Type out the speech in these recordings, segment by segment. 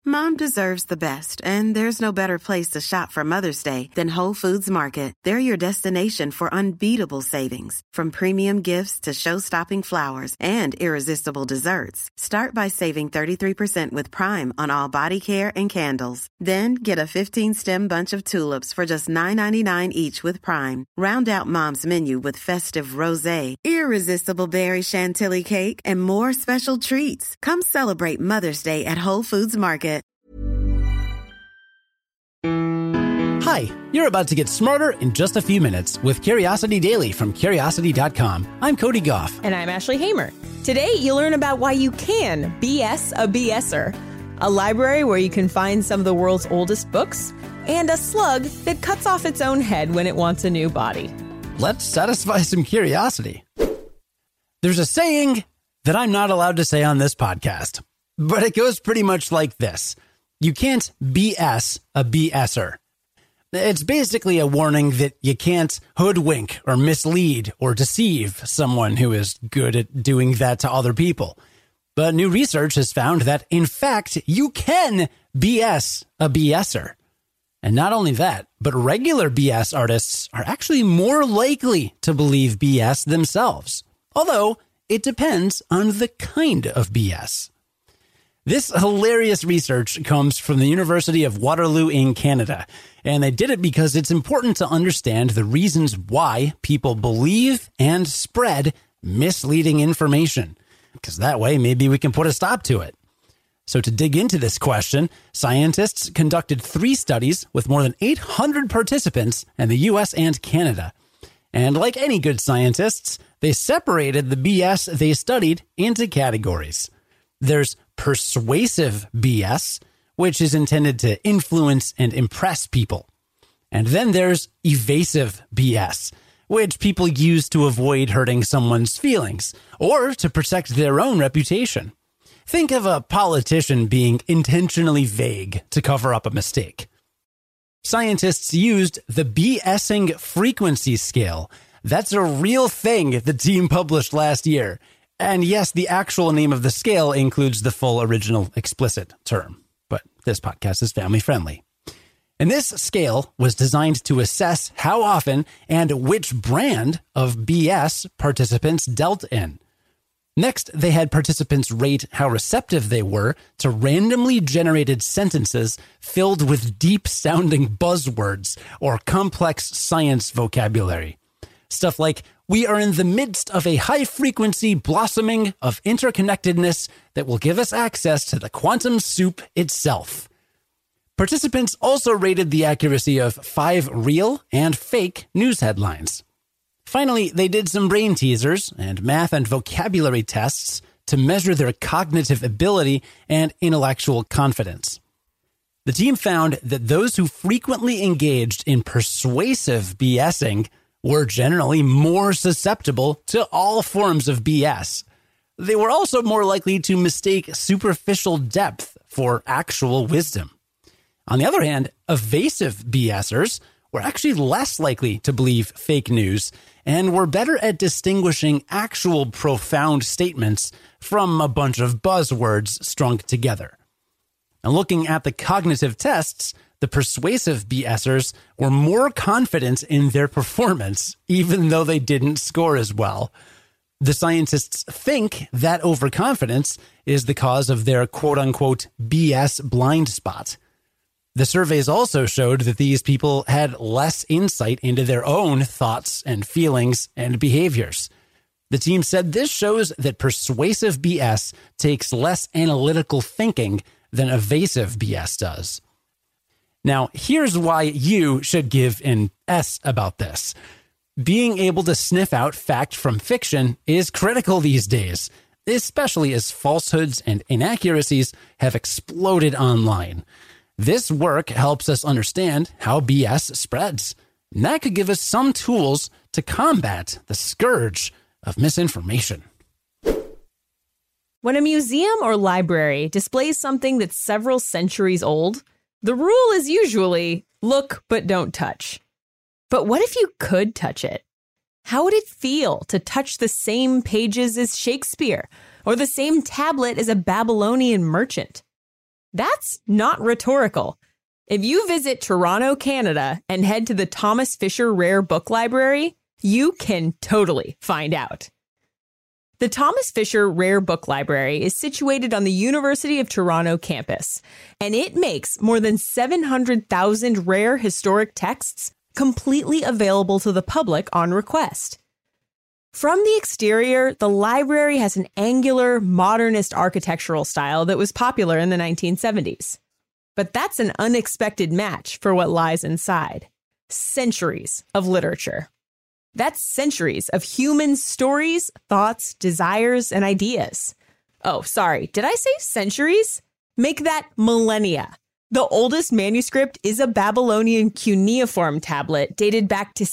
Mom deserves the best, and there's no better place to shop for Mother's Day than Whole Foods Market. They're your destination for unbeatable savings, from premium gifts to show-stopping flowers and irresistible desserts. Start by saving 33% with Prime on all body care and candles. Then get a 15-stem bunch of tulips for just $9.99 each with Prime. Round out Mom's menu with festive rosé, irresistible berry chantilly cake, and more special treats. Come celebrate Mother's Day at Whole Foods Market. Hi, you're about to get smarter in just a few minutes with Curiosity Daily from Curiosity.com. I'm Cody Goff. And I'm Ashley Hamer. Today, you'll learn about why you can BS a BSer, a library where you can find some of the world's oldest books, and a slug that cuts off its own head when it wants a new body. Let's satisfy some curiosity. There's a saying that I'm not allowed to say on this podcast, but it goes pretty much like this. You can't BS a BSer. It's basically a warning that you can't hoodwink or mislead or deceive someone who is good at doing that to other people. But new research has found that, in fact, you can BS a BSer. And not only that, but regular BS artists are actually more likely to believe BS themselves. Although, it depends on the kind of BS. This hilarious research comes from the University of Waterloo in Canada, and they did it because it's important to understand the reasons why people believe and spread misleading information, because that way maybe we can put a stop to it. So to dig into this question, scientists conducted 3 studies with more than 800 participants in the US and Canada. And like any good scientists, they separated the BS they studied into categories. There's persuasive BS, which is intended to influence and impress people. And then there's evasive BS, which people use to avoid hurting someone's feelings or to protect their own reputation. Think of a politician being intentionally vague to cover up a mistake. Scientists used the BSing frequency scale. That's a real thing the team published last year. And yes, the actual name of the scale includes the full original explicit term, but this podcast is family friendly. And this scale was designed to assess how often and which brand of BS participants dealt in. Next, they had participants rate how receptive they were to randomly generated sentences filled with deep-sounding buzzwords or complex science vocabulary. Stuff like, "We are in the midst of a high-frequency blossoming of interconnectedness that will give us access to the quantum soup itself." Participants also rated the accuracy of 5 real and fake news headlines. Finally, they did some brain teasers and math and vocabulary tests to measure their cognitive ability and intellectual confidence. The team found that those who frequently engaged in persuasive BSing were generally more susceptible to all forms of BS. They were also more likely to mistake superficial depth for actual wisdom. On the other hand, evasive BSers were actually less likely to believe fake news and were better at distinguishing actual profound statements from a bunch of buzzwords strung together. And looking at the cognitive tests, the persuasive BSers were more confident in their performance, even though they didn't score as well. The scientists think that overconfidence is the cause of their quote-unquote BS blind spot. The surveys also showed that these people had less insight into their own thoughts and feelings and behaviors. The team said this shows that persuasive BS takes less analytical thinking than evasive BS does. Now, here's why you should give an S about this. Being able to sniff out fact from fiction is critical these days, especially as falsehoods and inaccuracies have exploded online. This work helps us understand how BS spreads, and that could give us some tools to combat the scourge of misinformation. When a museum or library displays something that's several centuries old, the rule is usually look but don't touch. But what if you could touch it? How would it feel to touch the same pages as Shakespeare or the same tablet as a Babylonian merchant? That's not rhetorical. If you visit Toronto, Canada, and head to the Thomas Fisher Rare Book Library, you can totally find out. The Thomas Fisher Rare Book Library is situated on the University of Toronto campus, and it makes more than 700,000 rare historic texts completely available to the public on request. From the exterior, the library has an angular, modernist architectural style that was popular in the 1970s. But that's an unexpected match for what lies inside. Centuries of literature. That's centuries of human stories, thoughts, desires, and ideas. Oh, sorry, did I say centuries? Make that millennia. The oldest manuscript is a Babylonian cuneiform tablet dated back to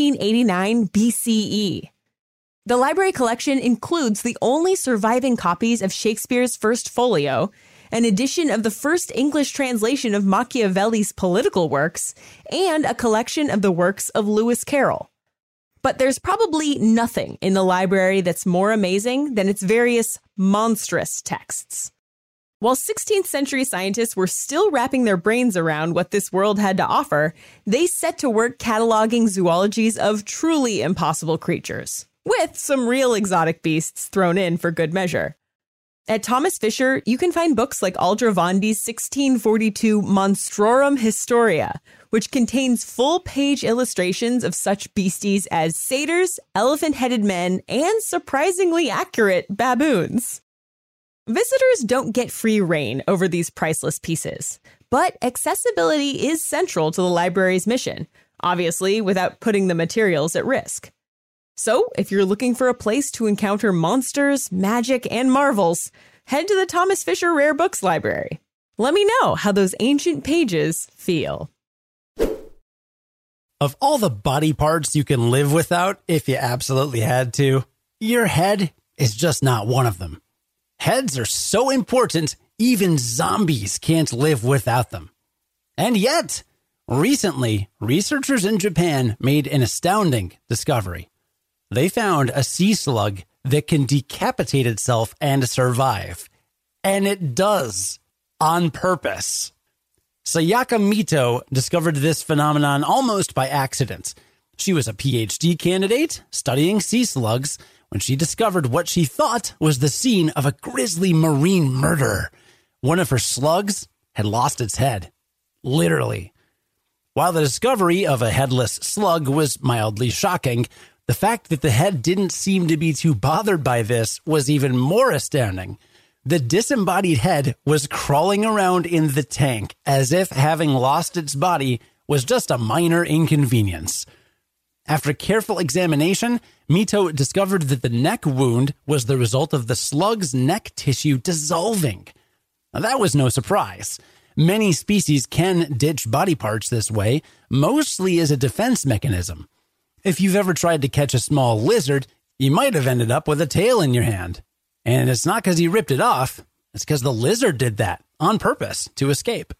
1789 BCE. The library collection includes the only surviving copies of Shakespeare's First Folio, an edition of the first English translation of Machiavelli's political works, and a collection of the works of Lewis Carroll. But there's probably nothing in the library that's more amazing than its various monstrous texts. While 16th century scientists were still wrapping their brains around what this world had to offer, they set to work cataloging zoologies of truly impossible creatures, with some real exotic beasts thrown in for good measure. At Thomas Fisher, you can find books like Aldrovand's 1642 Monstrorum Historia, which contains full-page illustrations of such beasties as satyrs, elephant-headed men, and surprisingly accurate baboons. Visitors don't get free rein over these priceless pieces, but accessibility is central to the library's mission, obviously without putting the materials at risk. So, if you're looking for a place to encounter monsters, magic, and marvels, head to the Thomas Fisher Rare Books Library. Let me know how those ancient pages feel. Of all the body parts you can live without if you absolutely had to, your head is just not one of them. Heads are so important, even zombies can't live without them. And yet, recently, researchers in Japan made an astounding discovery. They found a sea slug that can decapitate itself and survive. And it does, on purpose. Sayaka Mito discovered this phenomenon almost by accident. She was a PhD candidate studying sea slugs when she discovered what she thought was the scene of a grisly marine murder. One of her slugs had lost its head. Literally. While the discovery of a headless slug was mildly shocking, the fact that the head didn't seem to be too bothered by this was even more astounding. The disembodied head was crawling around in the tank as if having lost its body was just a minor inconvenience. After careful examination, Mito discovered that the neck wound was the result of the slug's neck tissue dissolving. Now, that was no surprise. Many species can ditch body parts this way, mostly as a defense mechanism. If you've ever tried to catch a small lizard, you might have ended up with a tail in your hand. And it's not because you ripped it off, it's because the lizard did that on purpose to escape.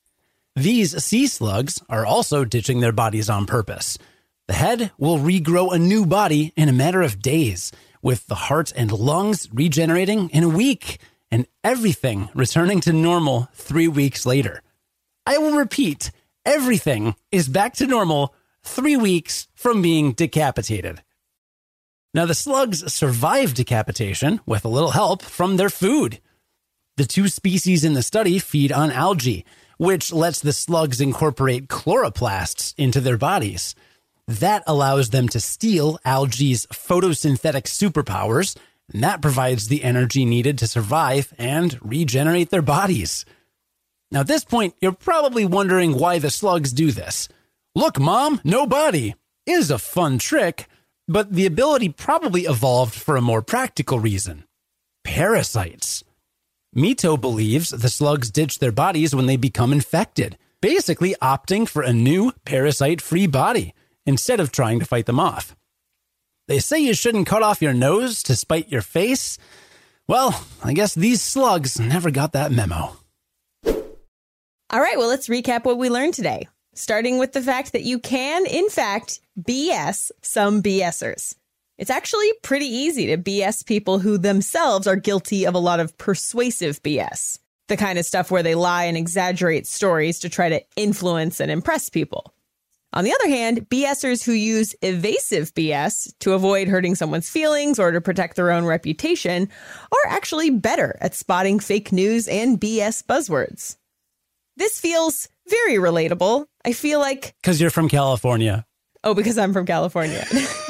These sea slugs are also ditching their bodies on purpose. The head will regrow a new body in a matter of days, with the heart and lungs regenerating in a week, and everything returning to normal 3 weeks later. I will repeat, everything is back to normal 3 weeks from being decapitated. Now, the slugs survive decapitation with a little help from their food. The two species in the study feed on algae, which lets the slugs incorporate chloroplasts into their bodies. That allows them to steal algae's photosynthetic superpowers, and that provides the energy needed to survive and regenerate their bodies. Now, at this point, you're probably wondering why the slugs do this. Look, Mom, no body is a fun trick, but the ability probably evolved for a more practical reason. Parasites. Mito believes the slugs ditch their bodies when they become infected, basically opting for a new parasite-free body instead of trying to fight them off. They say you shouldn't cut off your nose to spite your face. Well, I guess these slugs never got that memo. All right, well, let's recap what we learned today. Starting with the fact that you can, in fact, BS some BSers. It's actually pretty easy to BS people who themselves are guilty of a lot of persuasive BS. the kind of stuff where they lie and exaggerate stories to try to influence and impress people. On the other hand, BSers who use evasive BS to avoid hurting someone's feelings or to protect their own reputation are actually better at spotting fake news and BS buzzwords. This feels very relatable. I feel like... Because you're from California. Oh, because I'm from California.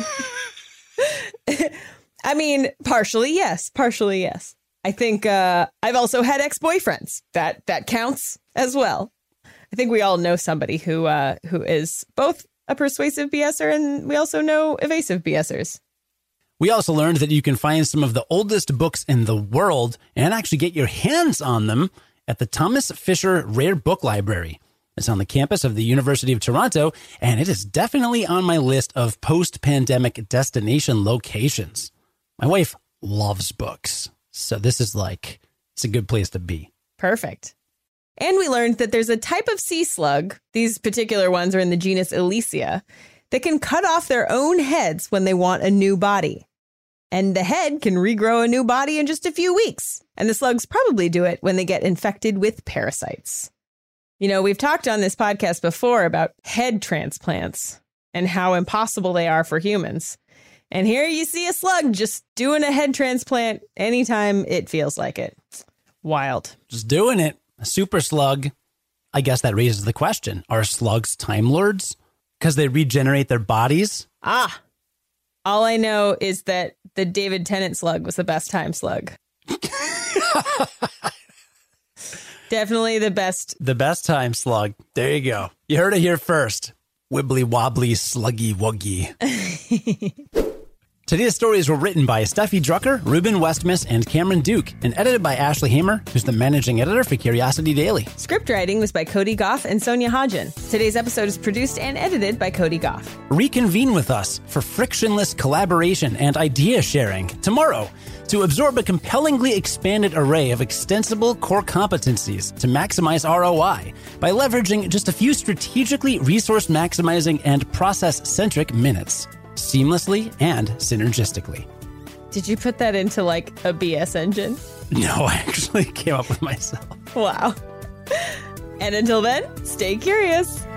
I mean, partially, yes. Partially, yes. I think I've also had ex-boyfriends. That counts as well. I think we all know somebody who is both a persuasive BSer, and we also know evasive BSers. We also learned that you can find some of the oldest books in the world and actually get your hands on them at the Thomas Fisher Rare Book Library. It's on the campus of the University of Toronto, and it is definitely on my list of post-pandemic destination locations. My wife loves books, so this is it's a good place to be. Perfect. And we learned that there's a type of sea slug, these particular ones are in the genus Elysia, that can cut off their own heads when they want a new body. And the head can regrow a new body in just a few weeks. And the slugs probably do it when they get infected with parasites. You know, we've talked on this podcast before about head transplants and how impossible they are for humans. And here you see a slug just doing a head transplant anytime it feels like it. Wild. Just doing it. A super slug. I guess that raises the question. Are slugs Time Lords? Because they regenerate their bodies? All I know is that the David Tennant slug was the best time slug. Definitely the best. The best time slug. There you go. You heard it here first. Wibbly wobbly sluggy wuggy. Today's stories were written by Steffi Drucker, Ruben Westmus, and Cameron Duke, and edited by Ashley Hamer, who's the managing editor for Curiosity Daily. Script writing was by Cody Goff and Sonia Hodgen. Today's episode is produced and edited by Cody Goff. Reconvene with us for frictionless collaboration and idea sharing tomorrow to absorb a compellingly expanded array of extensible core competencies to maximize ROI by leveraging just a few strategically resource-maximizing and process-centric minutes. Seamlessly and synergistically. Did you put that into a BS engine? No, I actually came up with myself. Wow. And until then, stay curious.